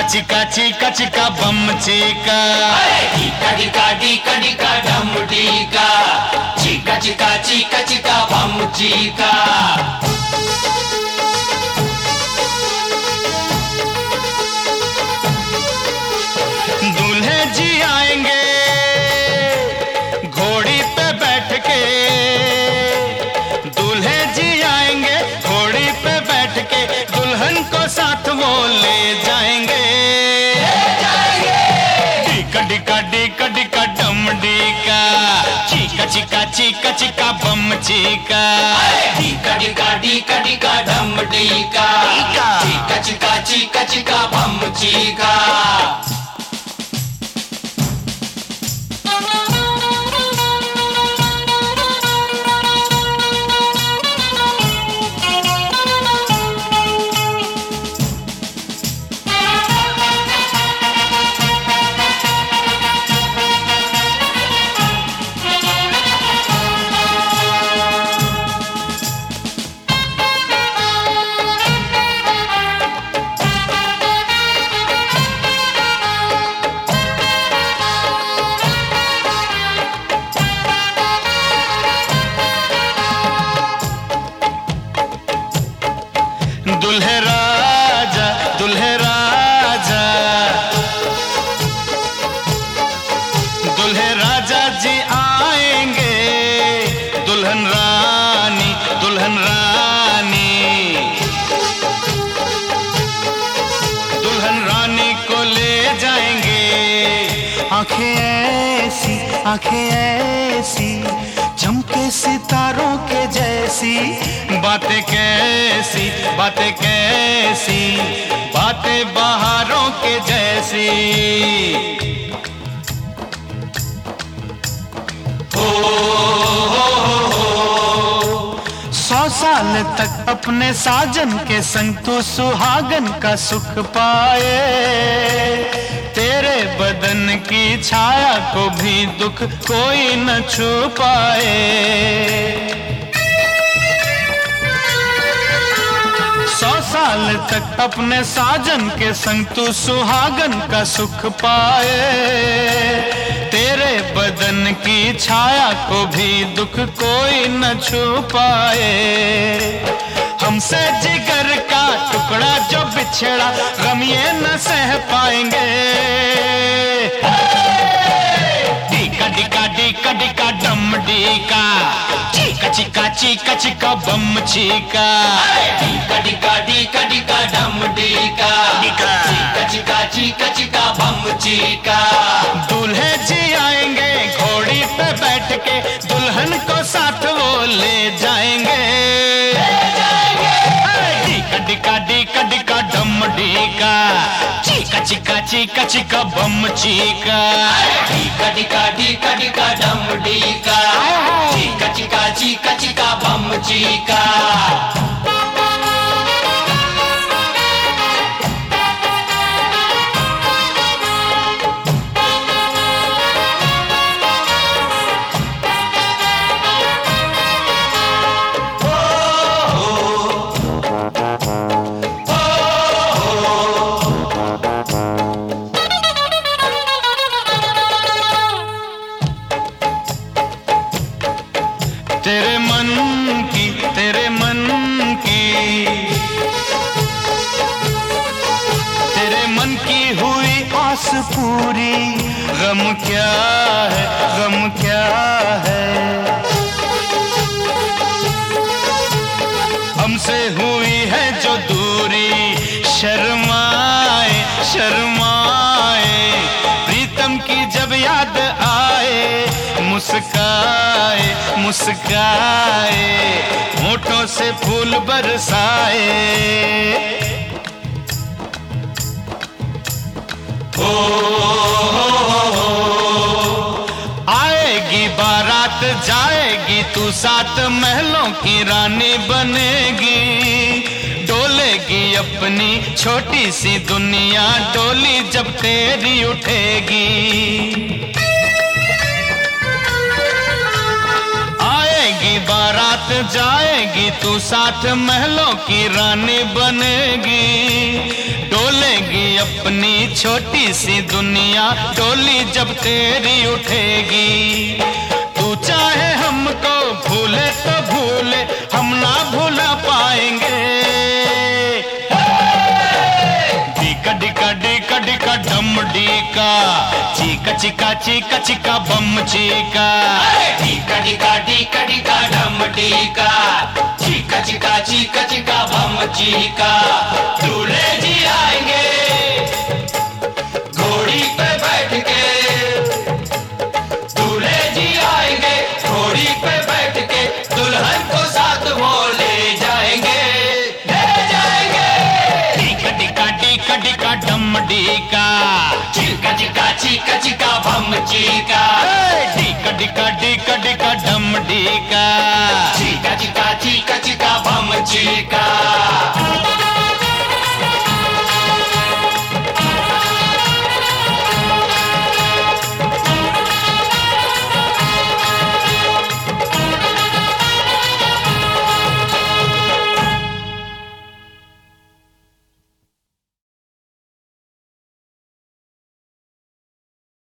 चिका चिका चिका बम चिका, टीका टीका टीका टीका डम टीका, चिका चिका चिका चिका बम चिका। दूल्हे जी आएंगे घोड़ी पे बैठ के, दूल्हे जी आएंगे घोड़ी पे बैठ के, दुल्हन को साथ वो ले जाएंगे। डिका डिका डिका डिका डम डिका, चिका चिका चिका चिका बम चिका, टीका टीका टीका टीका डम टीका, चिका चिका चिका चिका बम चिका। दुल्हे राजा दुल्हे राजा, दुल्हे राजा जी आएंगे, दुल्हन रानी दुल्हन रानी, दुल्हन रानी को ले जाएंगे। आंखें ऐसी चमके सितारों के जैसी, बातें कैसी बातें कैसी, बातें बहारों के जैसी। सौ साल तक अपने साजन के संग तू सुहागन का सुख पाए, तेरे बदन की छाया को भी दुख कोई न छू पाए। 100 साल तक अपने साजन के संग तू सुहागन का सुख पाए, तेरे बदन की छाया को भी दुख कोई न छू पाए। हमसे जिगर का टुकड़ा जो बिछड़ा, गम ये न सह पाएंगे। डिका डिका डिका डिका डम डिका, चिका चिका चिका चिका बम चिका, टीका टीका टीका टीका डम टीका, चिका चिका चिका चिका बम चिका। दूल्हे जी आएंगे घोड़ी पे बैठ के, दुल्हन को साथ वो ले जाएंगे। डिका डिका डिका डम डिका, चिका चिका चिका चिका बम चिका, टीका टीका टीका टीका डम टीका, चिका चिका चिका चिका बम चिका। तेरे मन की तेरे मन की, तेरे मन की हुई आस पूरी, गम क्या है गम क्या है। हमसे हुई है जो दूरी, शर्माए शर्माए, प्रीतम की जब याद आए, मुस्काए मुस्काए, होठों से फूल बरसाए। आएगी बारात जाएगी तू, सात महलों की रानी बनेगी, डोलेगी अपनी छोटी सी दुनिया, डोली जब तेरी उठेगी। बारात जाएगी तू साथ महलों की रानी बनेगी, डोलेगी अपनी छोटी सी दुनिया, डोली जब तेरी उठेगी। तू चाहे हमको भूले तो भूले, हम ना भूला पाएंगे। डीका डीका डीका डीका डम डीका, चीका चीका चीका चीका बम चीका। डीका डीका डीका डीका डम डीका, चीका चीका चीका चीका बम चीका। दूल्हे जी आएंगे घोड़ी पे बैठ के, दूल्हे जी आएंगे घोड़ी पे बैठ के, दुल्हन को साथ वो ले जाएंगे, ले जाएंगे। डीका डीका डीका डीका डम डीका, चीका चीका चीका चीका बम चीका। डीका डीका डीका डीका डम डीका, चीका चीका चीका चीका बम चीका।